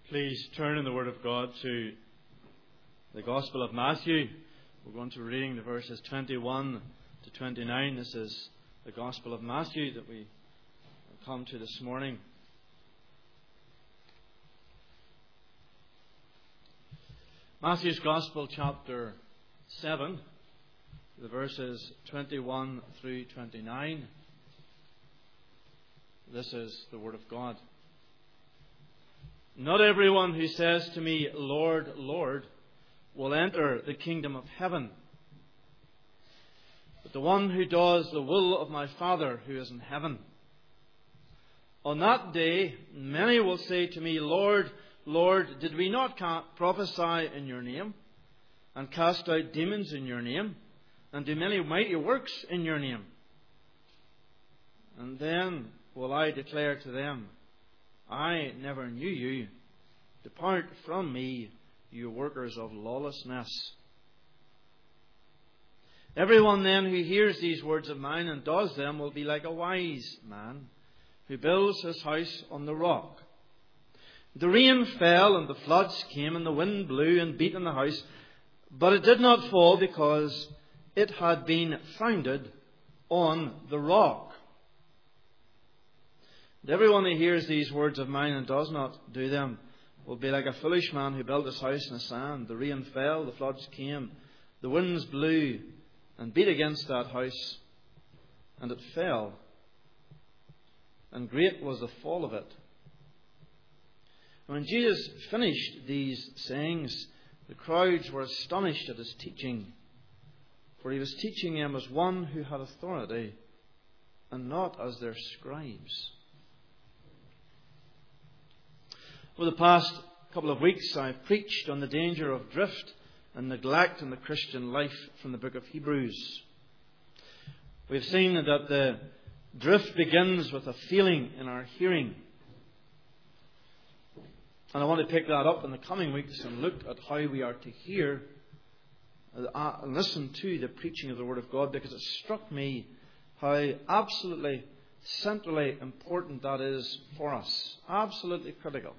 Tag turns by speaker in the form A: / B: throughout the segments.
A: Please turn in the Word of God to the Gospel of Matthew. We're going to be reading the verses 21 to 29. This is the Gospel of Matthew that we come to this morning. Matthew's Gospel, chapter 7, the verses 21 through 29. This is the Word of God. Not everyone who says to me, Lord, Lord, will enter the kingdom of heaven, but the one who does the will of my Father who is in heaven. On that day, many will say to me, Lord, Lord, did we not prophesy in your name, and cast out demons in your name, and do many mighty works in your name? And then will I declare to them, I never knew you. Depart from me, you workers of lawlessness. Everyone then who hears these words of mine and does them will be like a wise man who builds his house on the rock. The rain fell and the floods came and the wind blew and beat on the house, but it did not fall because it had been founded on the rock. And everyone who hears these words of mine and does not do them will be like a foolish man who built his house in the sand. The rain fell, the floods came, the winds blew and beat against that house, and it fell. And great was the fall of it. When Jesus finished these sayings, the crowds were astonished at his teaching, for he was teaching them as one who had authority, and not as their scribes. Over the past couple of weeks, I've preached on the danger of drift and neglect in the Christian life from the book of Hebrews. We've seen that the drift begins with a feeling in our hearing. And I want to pick that up in the coming weeks and look at how we are to hear and listen to the preaching of the Word of God, because it struck me how absolutely centrally important that is for us. Absolutely critical.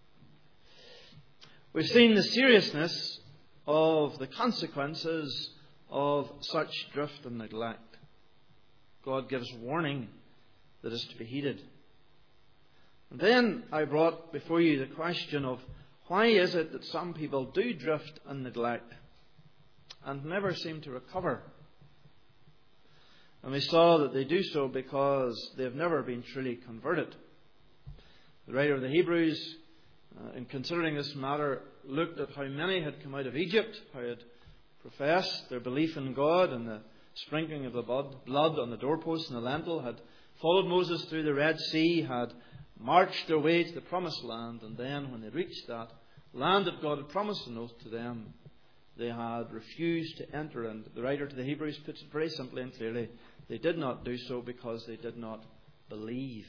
A: We've seen the seriousness of the consequences of such drift and neglect. God gives warning that is to be heeded. And then I brought before you the question of why is it that some people do drift and neglect and never seem to recover? And we saw that they do so because they've never been truly converted. The writer of the Hebrews, in considering this matter, looked at how many had come out of Egypt, how had professed their belief in God and the sprinkling of the blood on the doorposts and the lintel, had followed Moses through the Red Sea, had marched their way to the promised land, and then when they reached that land that God had promised an oath to them, they had refused to enter. And the writer to the Hebrews puts it very simply and clearly: they did not do so because they did not believe.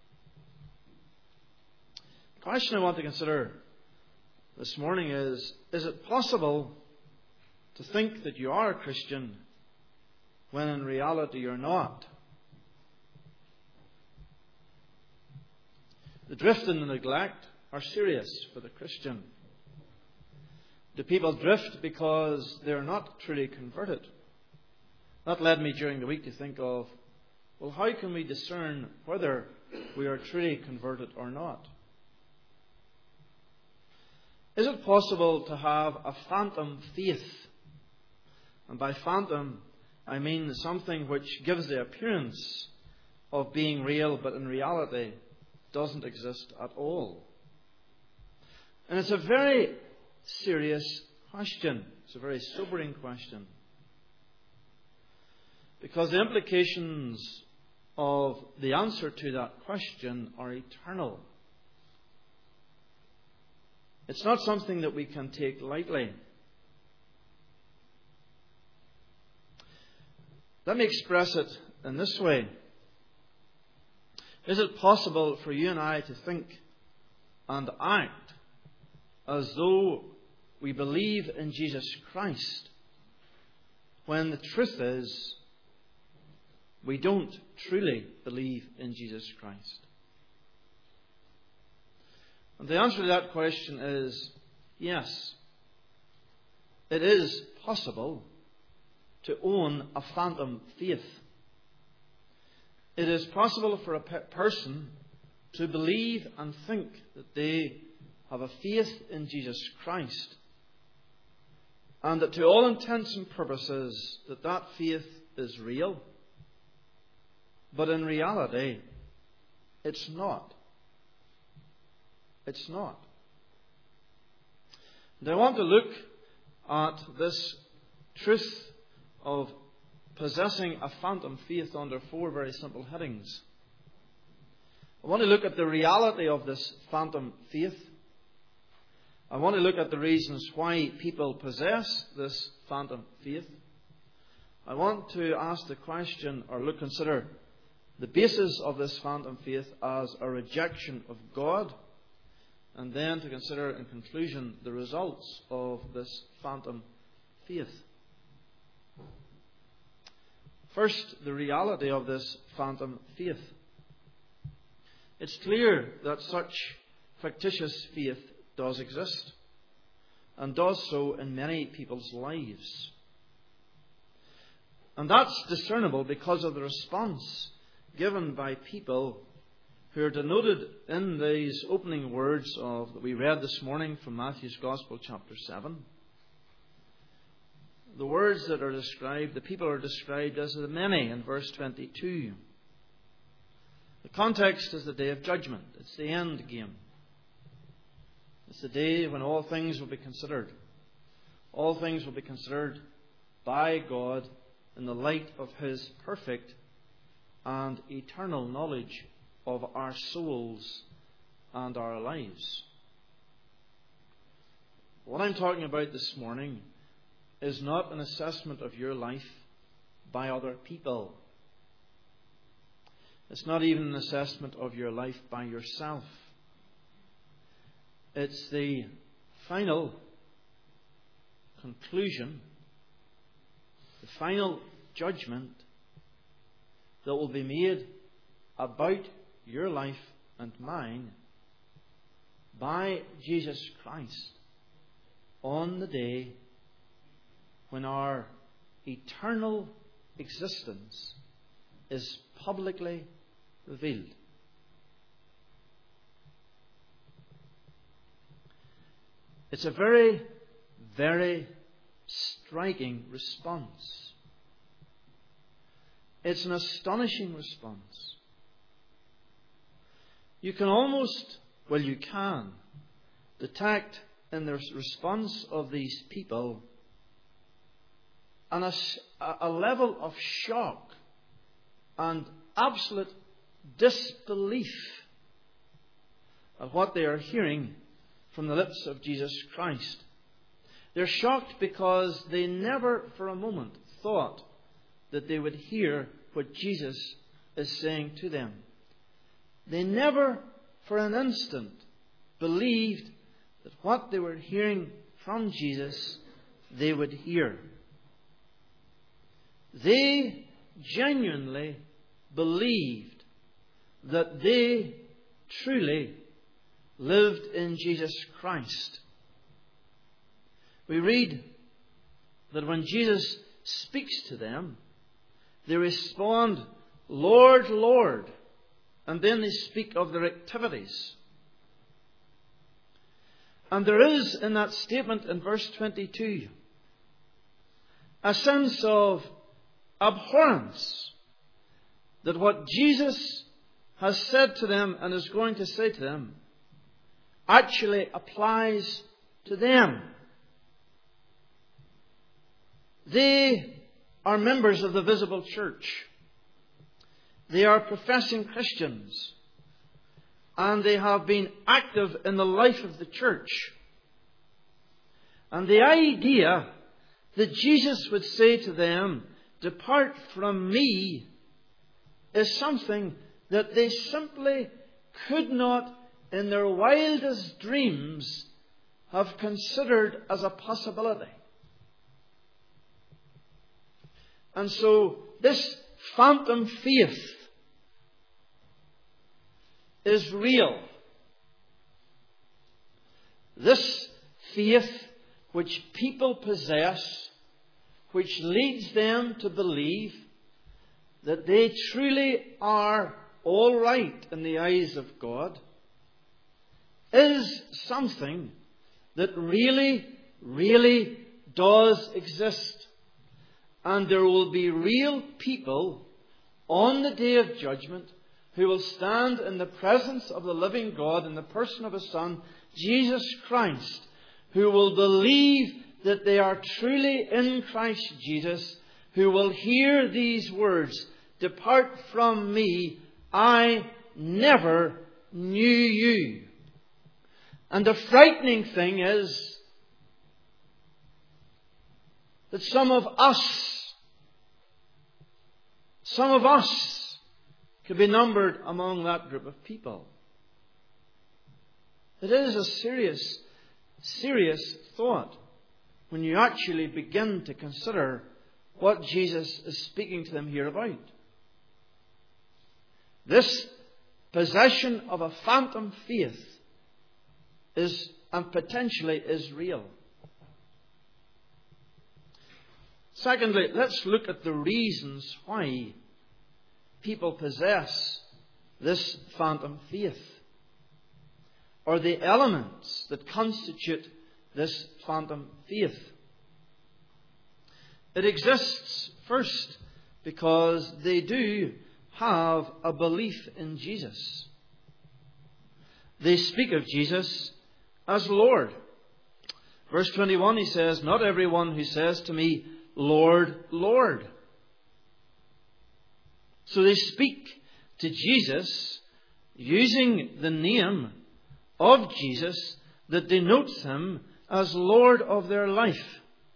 A: The question I want to consider this morning is it possible to think that you are a Christian when in reality you're not? The drift and the neglect are serious for the Christian. Do people drift because they're not truly converted? That led me during the week to think of, well, how can we discern whether we are truly converted or not? Is it possible to have a phantom faith? And by phantom, I mean something which gives the appearance of being real, but in reality doesn't exist at all. And it's a very serious question. It's a very sobering question. Because the implications of the answer to that question are eternal. It's not something that we can take lightly. Let me express it in this way. Is it possible for you and I to think and act as though we believe in Jesus Christ, when the truth is we don't truly believe in Jesus Christ? And the answer to that question is yes. It is possible to own a phantom faith. It is possible for a person to believe and think that they have a faith in Jesus Christ, and that to all intents and purposes that faith is real. But in reality, it's not. It's not. And I want to look at this truth of possessing a phantom faith under four very simple headings. I want to look at the reality of this phantom faith. I want to look at the reasons why people possess this phantom faith. I want to ask the question, or consider the basis of this phantom faith as a rejection of God, and then to consider in conclusion the results of this phantom faith. First, the reality of this phantom faith. It's clear that such fictitious faith does exist, and does so in many people's lives. And that's discernible because of the response given by people who are denoted in these opening words that we read this morning from Matthew's Gospel, chapter 7. The words that are described, the people are described as the many in verse 22. The context is the day of judgment. It's the end game. It's the day when all things will be considered. All things will be considered by God in the light of His perfect and eternal knowledge of our souls and our lives. What I'm talking about this morning is not an assessment of your life by other people. It's not even an assessment of your life by yourself. It's the final conclusion, the final judgment that will be made about your life and mine by Jesus Christ on the day when our eternal existence is publicly revealed. It's a very, very striking response. It's an astonishing response. You can almost, you can detect in the response of these people a level of shock and absolute disbelief at what they are hearing from the lips of Jesus Christ. They're shocked because they never for a moment thought that they would hear what Jesus is saying to them. They never for an instant believed that what they were hearing from Jesus they would hear. They genuinely believed that they truly lived in Jesus Christ. We read that when Jesus speaks to them, they respond, "Lord, Lord," and then they speak of their activities. And there is in that statement in verse 22 a sense of abhorrence that what Jesus has said to them and is going to say to them actually applies to them. They are members of the visible church. They are professing Christians. And they have been active in the life of the church. And the idea that Jesus would say to them, "Depart from me," is something that they simply could not, in their wildest dreams, have considered as a possibility. And so this phantom faith is real. this faith which people possess, which leads them to believe that they truly are all right in the eyes of God, is something that really, really does exist. And there will be real people on the day of judgment who will stand in the presence of the living God in the person of His Son, Jesus Christ, who will believe that they are truly in Christ Jesus, who will hear these words, "Depart from me, I never knew you." And the frightening thing is that some of us could be numbered among that group of people. It is a serious, serious thought when you actually begin to consider what Jesus is speaking to them here about. This possession of a phantom faith is, and potentially is, real. Secondly, let's look at the reasons why people possess this phantom faith, or the elements that constitute this phantom faith. It exists first because they do have a belief in Jesus. They speak of Jesus as Lord. Verse 21, he says, "Not everyone who says to me, 'Lord, Lord.'" So they speak to Jesus using the name of Jesus that denotes Him as Lord of their life.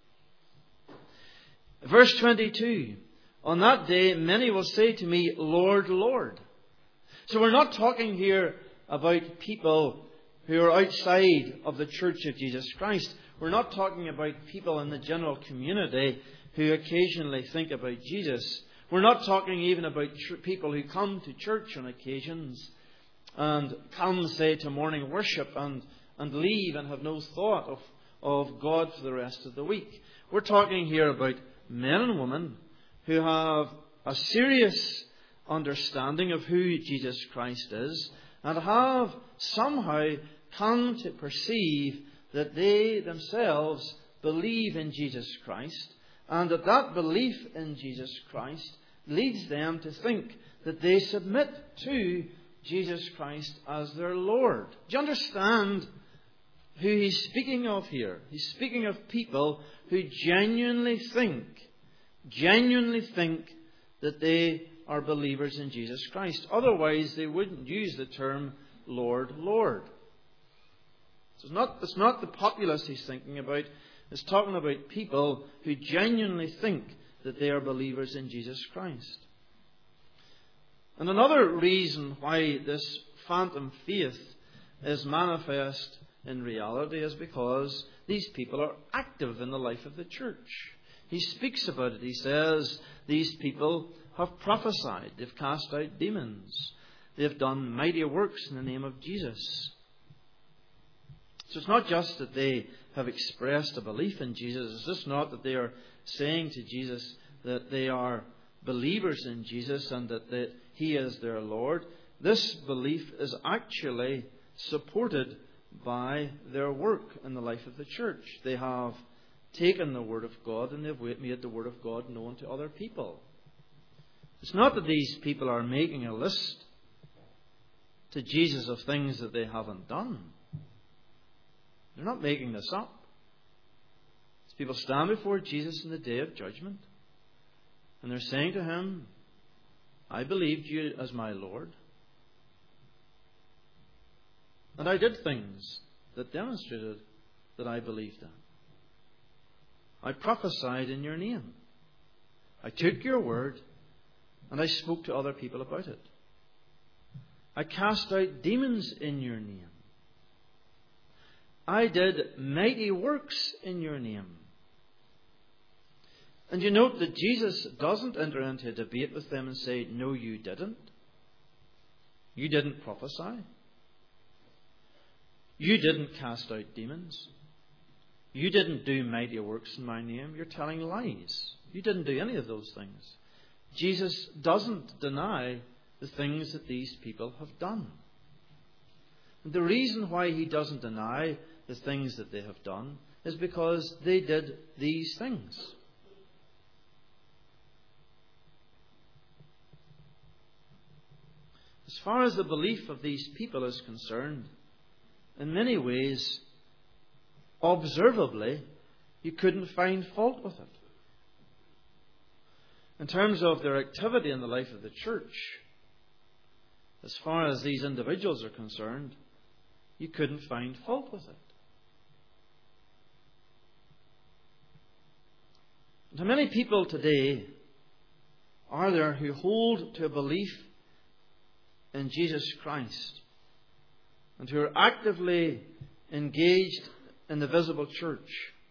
A: Verse 22, "On that day many will say to me, 'Lord, Lord.'" So we're not talking here about people who are outside of the Church of Jesus Christ. We're not talking about people in the general community who occasionally think about Jesus. We're not talking even about people who come to church on occasions and come, say, to morning worship and leave and have no thought of God for the rest of the week. We're talking here about men and women who have a serious understanding of who Jesus Christ is and have somehow come to perceive that they themselves believe in Jesus Christ, and that belief in Jesus Christ leads them to think that they submit to Jesus Christ as their Lord. Do you understand who he's speaking of here? He's speaking of people who genuinely think that they are believers in Jesus Christ. Otherwise, they wouldn't use the term Lord, Lord. So it's not the populace he's thinking about. It's talking about people who genuinely think that they are believers in Jesus Christ. And another reason why this phantom faith is manifest in reality is because these people are active in the life of the church. He speaks about it. He says these people have prophesied. They've cast out demons. They've done mighty works in the name of Jesus. So it's not just that they have expressed a belief in Jesus. It's just not that they are saying to Jesus that they are believers in Jesus and that He is their Lord. This belief is actually supported by their work in the life of the church. They have taken the Word of God and they've made the Word of God known to other people. It's not that these people are making a list to Jesus of things that they haven't done. They're not making this up. These people stand before Jesus in the day of judgment and they're saying to Him, "I believed you as my Lord. And I did things that demonstrated that I believed in. I prophesied in your name. I took your word and I spoke to other people about it. I cast out demons in your name. I did mighty works in your name." And you note that Jesus doesn't enter into a debate with them and say, "No, you didn't. You didn't prophesy." You didn't cast out demons. You didn't do mighty works in my name. You're telling lies. You didn't do any of those things. Jesus doesn't deny the things that these people have done. And the reason why he doesn't deny the things that they have done is because they did these things. As far as the belief of these people is concerned, in many ways, observably, you couldn't find fault with it. In terms of their activity in the life of the church, as far as these individuals are concerned, you couldn't find fault with it. And how many people today are there who hold to a belief in Jesus Christ and who are actively engaged in the visible church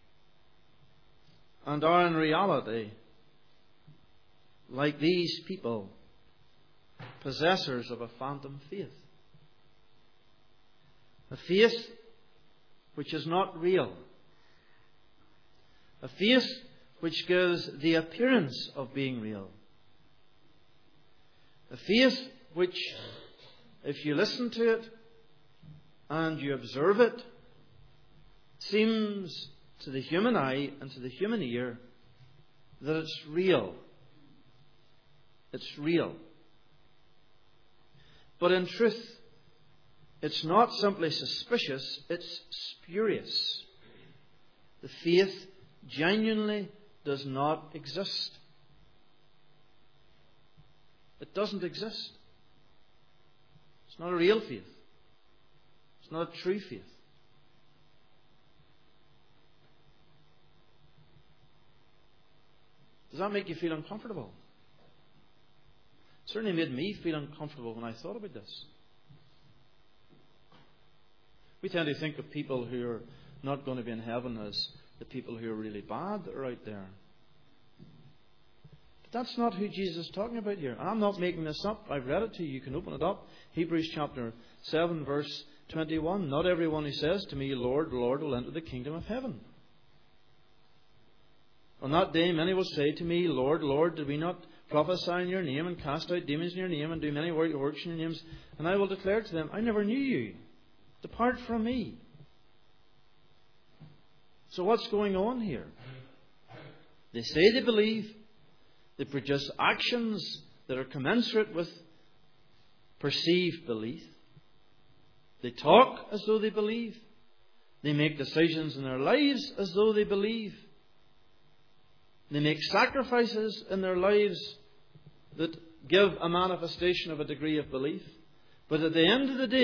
A: and are in reality, like these people, possessors of a phantom faith? A faith which is not real. A faith which gives the appearance of being real. A faith which, if you listen to it and you observe it, seems to the human eye and to the human ear that it's real. It's real. But in truth, it's not simply suspicious, it's spurious. The faith genuinely does not exist. It doesn't exist. It's not a real faith. It's not a true faith. Does that make you feel uncomfortable? It certainly made me feel uncomfortable when I thought about this. We tend to think of people who are not going to be in heaven as the people who are really bad that are out there. But that's not who Jesus is talking about here. And I'm not making this up. I've read it to you. You can open it up. Hebrews chapter 7, verse 21. Not everyone who says to me, Lord, Lord, will enter the kingdom of heaven. On that day many will say to me, Lord, Lord, did we not prophesy in your name and cast out demons in your name and do many works in your names? And I will declare to them, I never knew you. Depart from me. So what's going on here? They say they believe. They produce actions that are commensurate with perceived belief. They talk as though they believe. They make decisions in their lives as though they believe. They make sacrifices in their lives that give a manifestation of a degree of belief. But at the end of the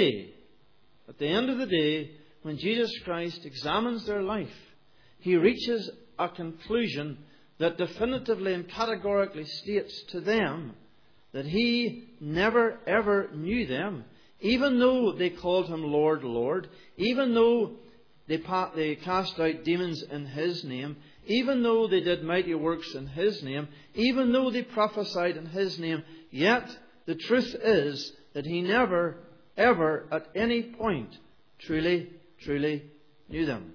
A: day, when Jesus Christ examines their life, he reaches a conclusion that definitively and categorically states to them that he never ever knew them, even though they called him Lord, Lord, even though they cast out demons in his name, even though they did mighty works in his name, even though they prophesied in his name. Yet the truth is that he never ever at any point truly knew them.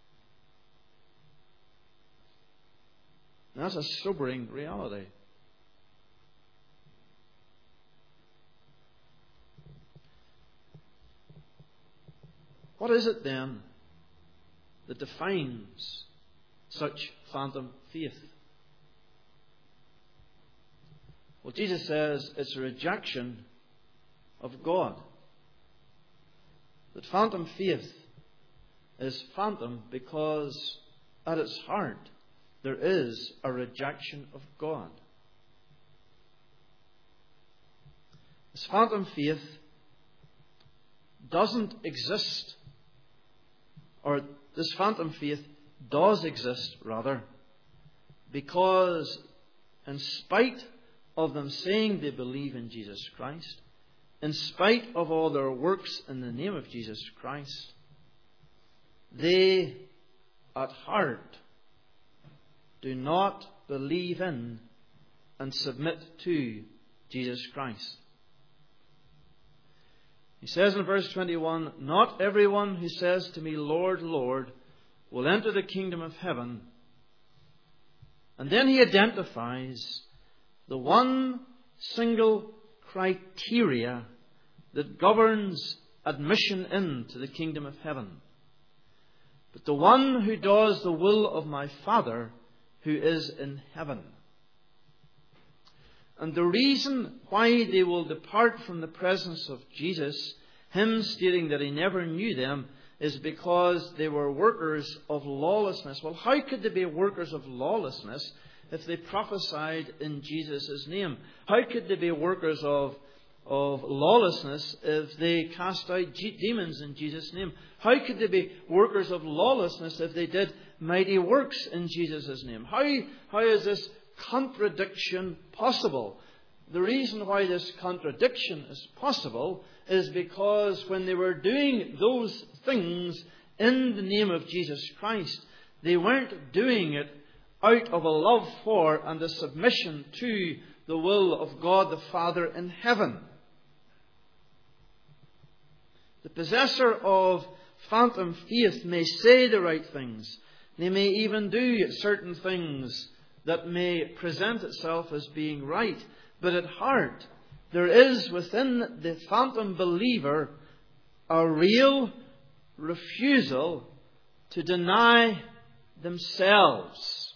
A: That's a sobering reality. What is it then that defines such phantom faith? Well, Jesus says it's a rejection of God. That phantom faith is phantom because at its heart there is a rejection of God. This phantom faith doesn't exist, or this phantom faith does exist, rather, because in spite of them saying they believe in Jesus Christ, in spite of all their works in the name of Jesus Christ, they at heart do not believe in and submit to Jesus Christ. He says in verse 21, "Not everyone who says to me, 'Lord, Lord,' will enter the kingdom of heaven." And then he identifies the one single criteria that governs admission into the kingdom of heaven. "But the one who does the will of my Father who is in heaven." And the reason why they will depart from the presence of Jesus, him stating that he never knew them, is because they were workers of lawlessness. Well, how could they be workers of lawlessness if they prophesied in Jesus' name? How could they be workers of lawlessness if they cast out demons in Jesus' name? How could they be workers of lawlessness if they did mighty works in Jesus' name? How is this contradiction possible? The reason why this contradiction is possible is because when they were doing those things in the name of Jesus Christ, they weren't doing it out of a love for and a submission to the will of God the Father in heaven. The possessor of phantom faith may say the right things. They may even do certain things that may present itself as being right. But at heart, there is within the phantom believer a real refusal to deny themselves.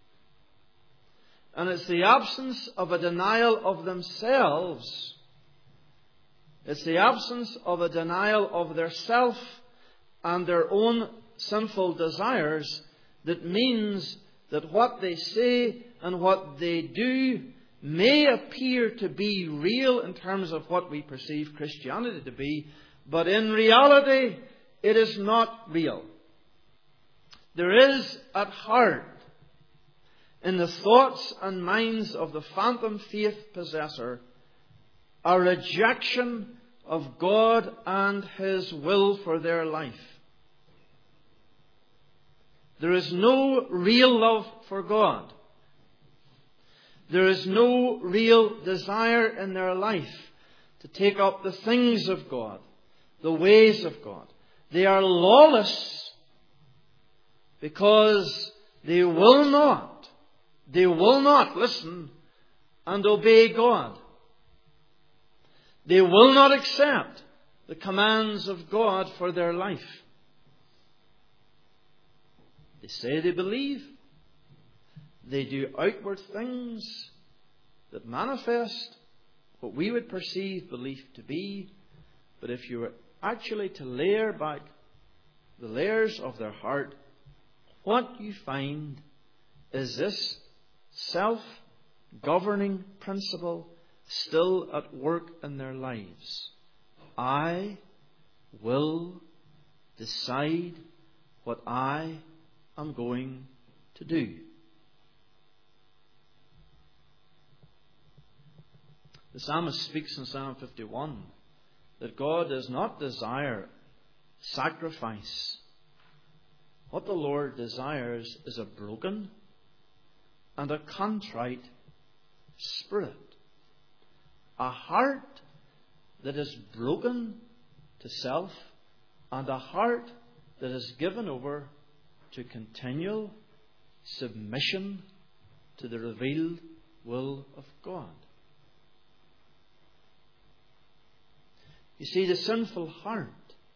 A: And it's the absence of a denial of themselves. It's the absence of a denial of their self and their own sinful desires that means that what they say and what they do may appear to be real in terms of what we perceive Christianity to be, but in reality it is not real. There is at heart, in the thoughts and minds of the phantom faith possessor, a rejection of God and His will for their life. There is no real love for God. There is no real desire in their life to take up the things of God, the ways of God. They are lawless because they will not listen and obey God. They will not accept the commands of God for their life. They say they believe. They do outward things that manifest what we would perceive belief to be. But if you were actually to layer back the layers of their heart, what you find is this self-governing principle still at work in their lives. I will decide what I am going to do. The psalmist speaks in Psalm 51 that God does not desire sacrifice. What the Lord desires is a broken and a contrite spirit. A heart that is broken to self and a heart that is given over to continual submission to the revealed will of God. You see, the sinful heart,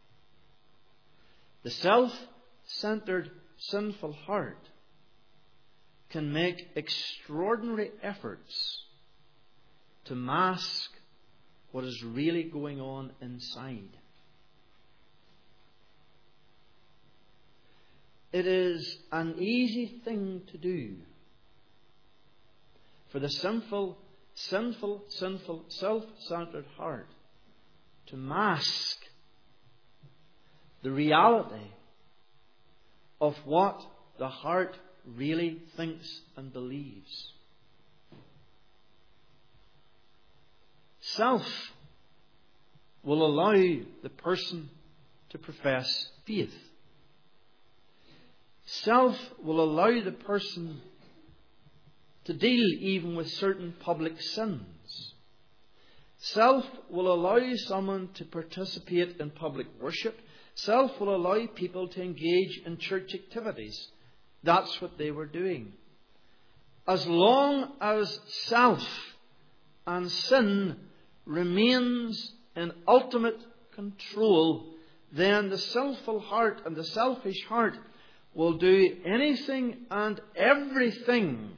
A: the self-centered sinful heart, can make extraordinary efforts to mask what is really going on inside. It is an easy thing to do for the sinful, self-centered heart to mask the reality of what the heart really thinks and believes. Self will allow the person to profess faith. Self will allow the person to deal even with certain public sins. Self will allow someone to participate in public worship. Self will allow people to engage in church activities. That's what they were doing. As long as self and sin remains in ultimate control, then the sinful heart and the selfish heart will do anything and everything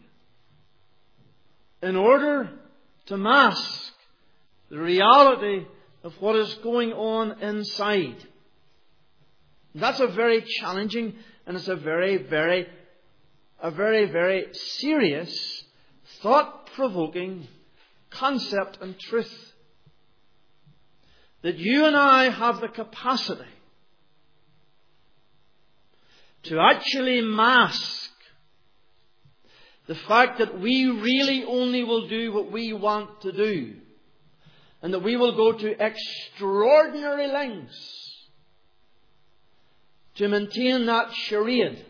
A: in order to mask the reality of what is going on inside. That's a very challenging and it's a very, very serious, thought-provoking concept and truth. That you and I have the capacity to actually mask the fact that we really only will do what we want to do. And that we will go to extraordinary lengths to maintain that charade.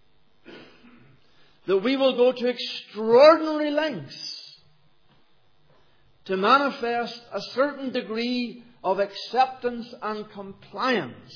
A: That we will go to extraordinary lengths to manifest a certain degree of acceptance and compliance,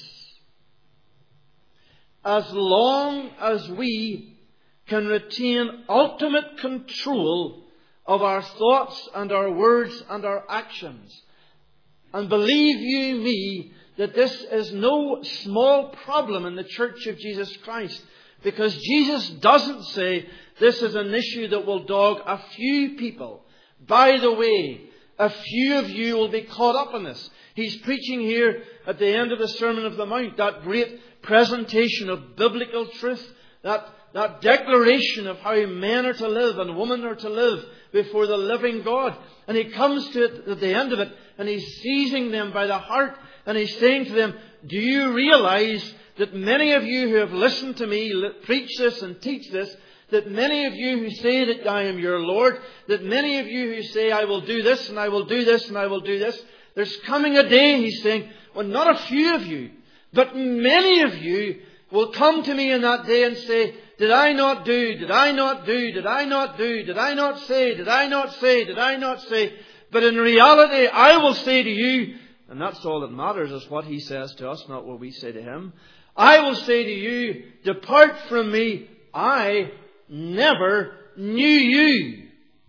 A: as long as we can retain ultimate control of our thoughts and our words and our actions. And believe you me, that this is no small problem in the Church of Jesus Christ. Because Jesus doesn't say this is an issue that will dog a few people. By the way, a few of you will be caught up in this. He's preaching here at the end of the Sermon of the Mount, that great presentation of biblical truth, that declaration of how men are to live and women are to live before the living God. And he comes to it at the end of it, and he's seizing them by the heart, and he's saying to them, do you realize that many of you who have listened to me preach this and teach this, that many of you who say that I am your Lord, that many of you who say I will do this and I will do this and I will do this, there's coming a day, he's saying, when not a few of you, but many of you will come to me in that day and say, did I not do, did I not do, did I not do, did I not say, did I not say, did I not say? But in reality, I will say to you, and that's all that matters is what he says to us, not what we say to him. I will say to you, depart from me, I never knew you.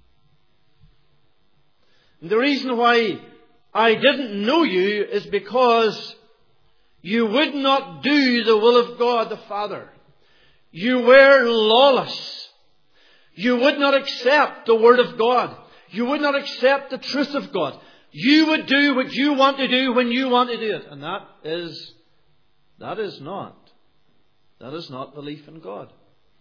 A: And the reason why I didn't know you is because you would not do the will of God the Father. You were lawless. You would not accept the Word of God. You would not accept the truth of God. You would do what you want to do when you want to do it. And that is not belief in God.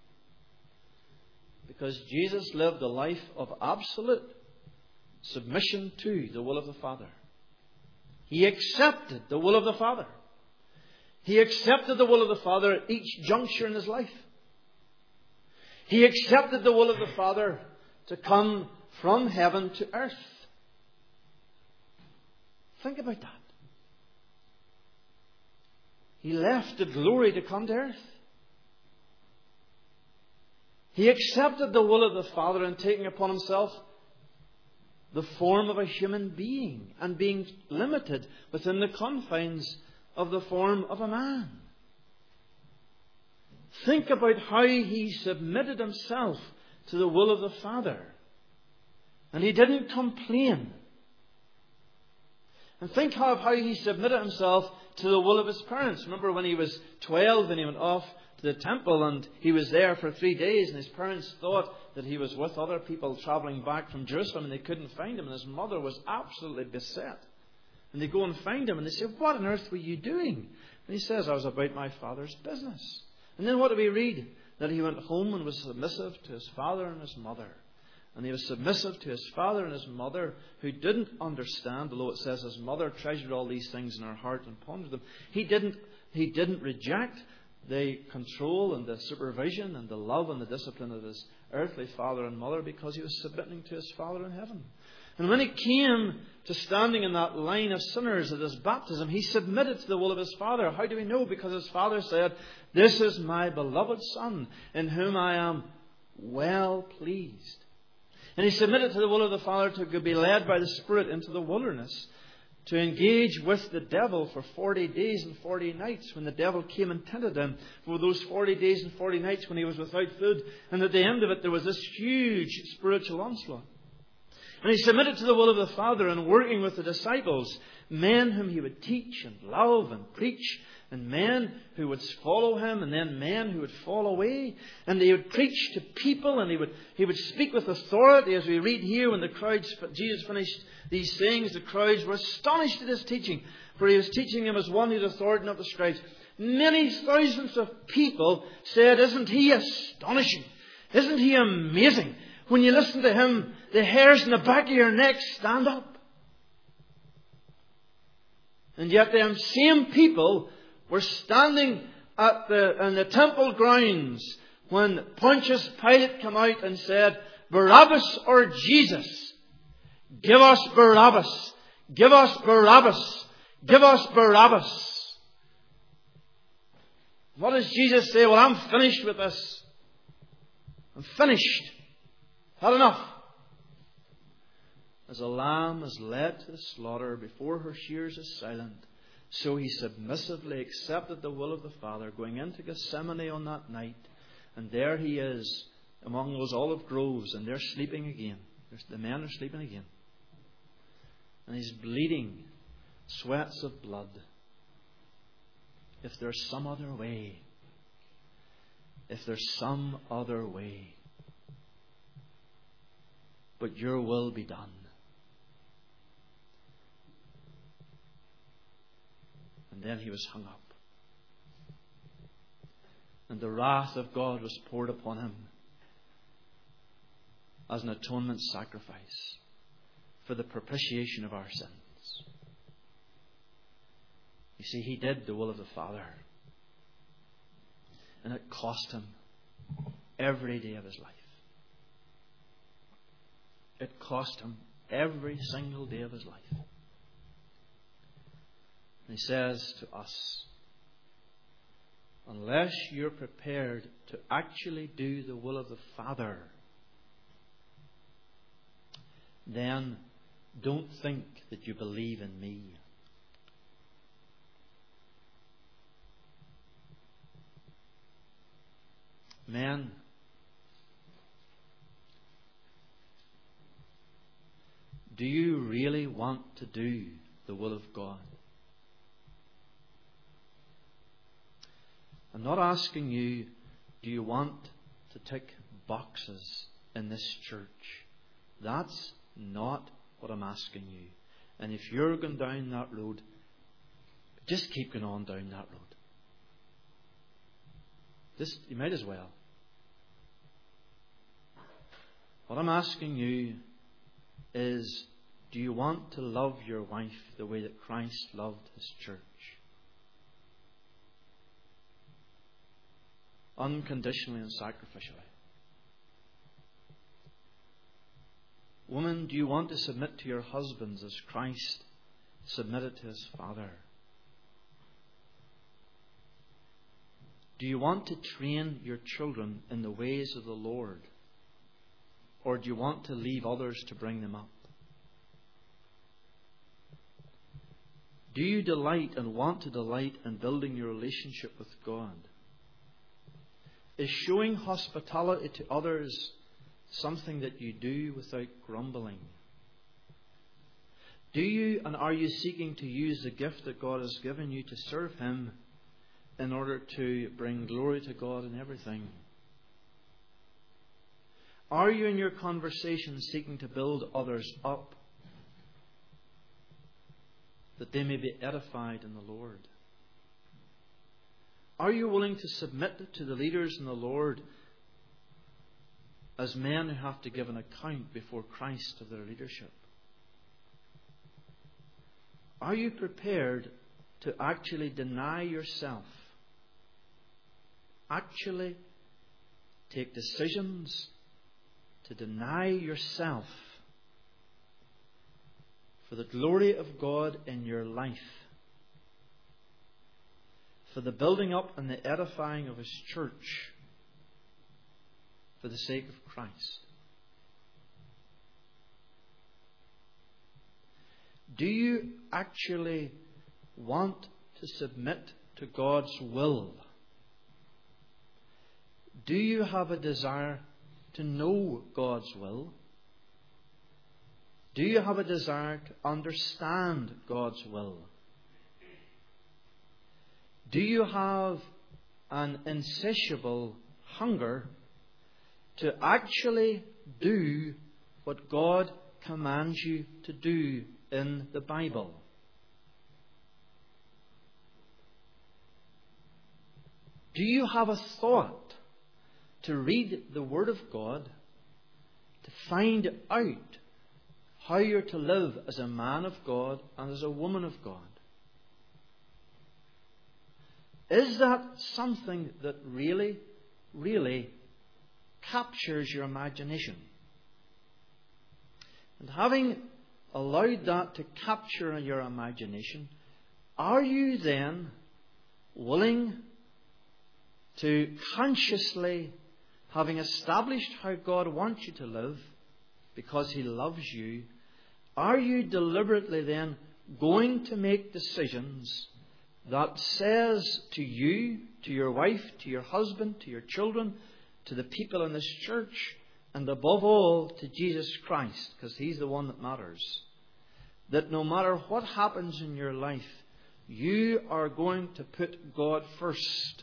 A: Because Jesus lived a life of absolute submission to the will of the Father. He accepted the will of the Father. He accepted the will of the Father at each juncture in his life. He accepted the will of the Father to come from heaven to earth. Think about that. He left the glory to come to earth. He accepted the will of the Father in taking upon himself the form of a human being and being limited within the confines of the form of a man. Think about how he submitted himself to the will of the Father. And he didn't complain. And think of how he submitted himself to the will of his parents. Remember when he was 12 and he went off to the temple and he was there for 3 days and his parents thought that he was with other people travelling back from Jerusalem and they couldn't find him, and his mother was absolutely beset. And they go and find him and they say, what on earth were you doing? And he says, I was about my father's business. And then what do we read? That he went home and was submissive to his father and his mother. And he was submissive to his father and his mother, who didn't understand, although it says his mother treasured all these things in her heart and pondered them. He didn't reject the control and the supervision and the love and the discipline of his earthly father and mother, because he was submitting to his Father in heaven. And when he came to standing in that line of sinners at his baptism, he submitted to the will of his Father. How do we know? Because his Father said, this is my beloved Son, in whom I am well pleased. And he submitted to the will of the Father to be led by the Spirit into the wilderness, to engage with the devil for 40 days and 40 nights when the devil came and tempted him for those 40 days and 40 nights when he was without food. And at the end of it, there was this huge spiritual onslaught. And he submitted to the will of the Father in working with the disciples, men whom he would teach and love and preach, and men who would follow him, and then men who would fall away. And he would preach to people, and he would speak with authority, as we read here when Jesus finished these things. The crowds were astonished at his teaching, for he was teaching them as one who had authority, not the scribes. Many thousands of people said, "Isn't he astonishing? Isn't he amazing? When you listen to him, the hairs in the back of your neck stand up." And yet them same people were standing in the temple grounds when Pontius Pilate came out and said, "Barabbas or Jesus? Give us Barabbas. Give us Barabbas. Give us Barabbas." What does Jesus say? "Well, I'm finished with this. I'm finished. Had enough." As a lamb is led to the slaughter before her shears is silent, so he submissively accepted the will of the Father, going into Gethsemane on that night. And there he is among those olive groves, and they're sleeping again. The men are sleeping again. And he's bleeding sweats of blood. If there's some other way, if there's some other way, but your will be done. And then he was hung up. And the wrath of God was poured upon him as an atonement sacrifice for the propitiation of our sins. You see, he did the will of the Father. And it cost him every day of his life. It cost him every single day of his life. And he says to us, unless you're prepared to actually do the will of the Father, then don't think that you believe in me. Men, do you really want to do the will of God? I'm not asking you, do you want to tick boxes in this church? That's not what I'm asking you. And if you're going down that road, just keep going on down that road. You might as well. What I'm asking you is, do you want to love your wife the way that Christ loved his church? Unconditionally and sacrificially. Woman, do you want to submit to your husbands as Christ submitted to his Father? Do you want to train your children in the ways of the Lord? Or do you want to leave others to bring them up? Do you delight and want to delight in building your relationship with God? Is showing hospitality to others something that you do without grumbling? Do you and are you seeking to use the gift that God has given you to serve him in order to bring glory to God in everything? Are you in your conversation seeking to build others up that they may be edified in the Lord? Are you willing to submit to the leaders in the Lord as men who have to give an account before Christ of their leadership? Are you prepared to actually deny yourself? Actually take decisions to deny yourself for the glory of God in your life, for the building up and the edifying of his church, for the sake of Christ? Do you actually want to submit to God's will? Do you have a desire to know God's will? Do you have a desire to understand God's will? Do you have an insatiable hunger to actually do what God commands you to do in the Bible? Do you have a thought to read the Word of God to find out how you're to live as a man of God and as a woman of God? Is that something that really, really captures your imagination? And having allowed that to capture your imagination, are you then willing to consciously, having established how God wants you to live, because He loves you, are you deliberately then going to make decisions that says to you, to your wife, to your husband, to your children, to the people in this church, and above all to Jesus Christ, because He's the one that matters, that no matter what happens in your life, you are going to put God first?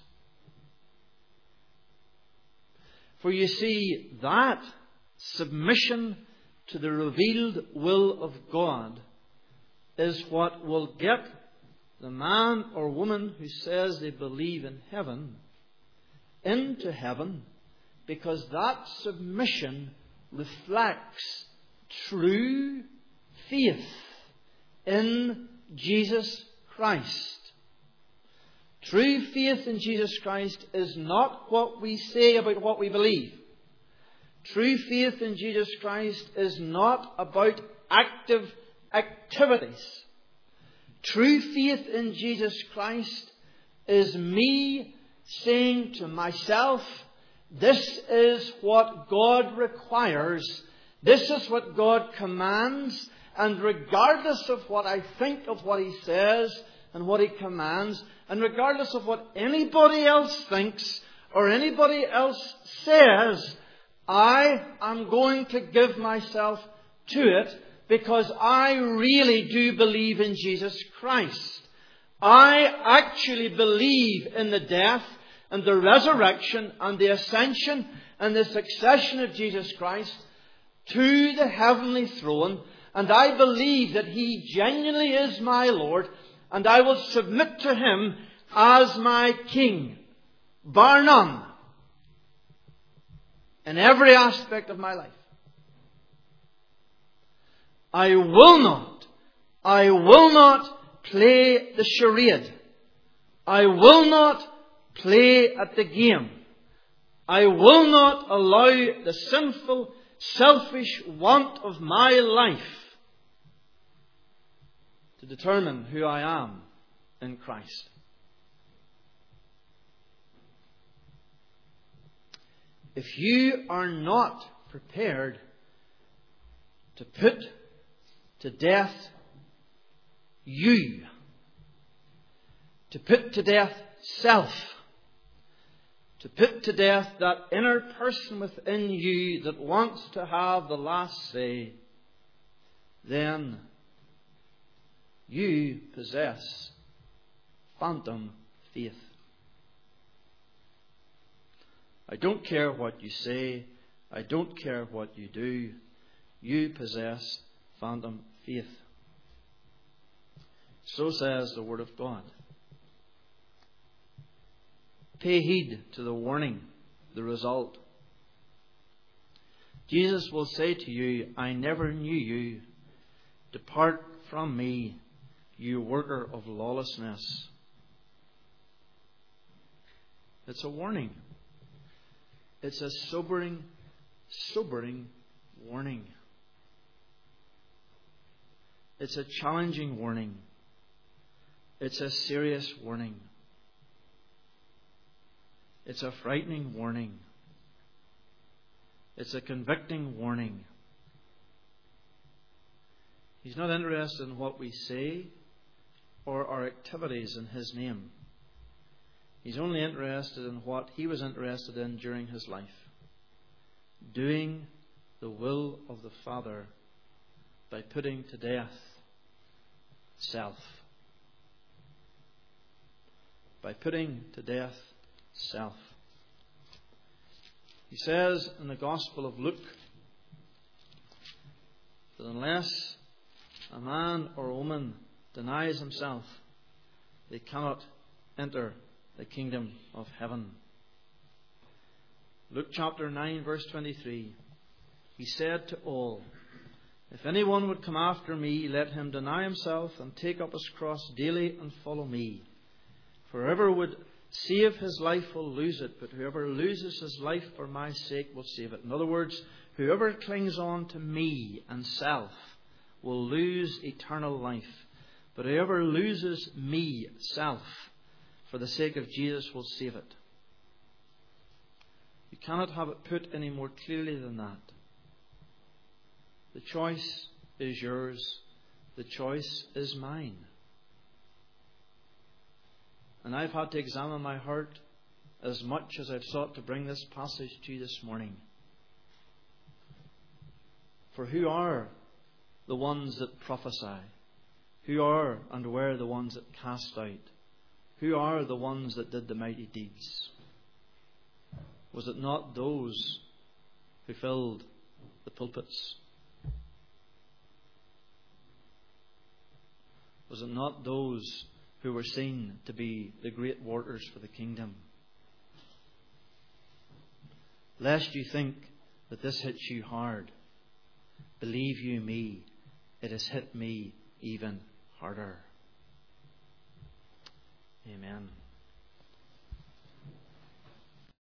A: For you see, that submission to the revealed will of God is what will get the man or woman who says they believe in heaven into heaven, because that submission reflects true faith in Jesus Christ. True faith in Jesus Christ is not what we say about what we believe. True faith in Jesus Christ is not about active activities. True faith in Jesus Christ is me saying to myself, this is what God requires. This is what God commands. And regardless of what I think of what He says and what He commands, and regardless of what anybody else thinks or anybody else says, I am going to give myself to it, because I really do believe in Jesus Christ. I actually believe in the death and the resurrection and the ascension and the succession of Jesus Christ to the heavenly throne. And I believe that He genuinely is my Lord, and I will submit to Him as my King, bar none, in every aspect of my life. I will not play the charade. I will not play at the game. I will not allow the sinful, selfish want of my life to determine who I am in Christ. If you are not prepared to put to death you, to put to death self, to put to death that inner person within you that wants to have the last say, then you possess phantom faith. I don't care what you say. I don't care what you do. You possess phantom faith. So says the Word of God. Pay heed to the warning, the result. Jesus will say to you, I never knew you. Depart from me, you worker of lawlessness. It's a warning. It's a sobering warning. It's a challenging warning. It's a serious warning. It's a frightening warning. It's a convicting warning. He's not interested in what we say or our activities in His name. He's only interested in what He was interested in during His life. Doing the will of the Father by putting to death self. By putting to death self. He says in the Gospel of Luke that unless a man or a woman denies himself, they cannot enter the kingdom of heaven. Luke chapter 9 verse 23. He said to all, "If anyone would come after me, let him deny himself and take up his cross daily and follow me. For whoever would save his life will lose it, but whoever loses his life for my sake will save it." In other words, whoever clings on to me and self will lose eternal life. But whoever loses me, self, for the sake of Jesus will save it. You cannot have it put any more clearly than that. The choice is yours. The choice is mine. And I've had to examine my heart as much as I've sought to bring this passage to you this morning. For who are the ones that prophesy? Who are and were the ones that cast out? Who are the ones that did the mighty deeds? Was it not those who filled the pulpits? Was it not those who were seen to be the great workers for the kingdom? Lest you think that this hits you hard, believe you me, it has hit me even harder. Amen.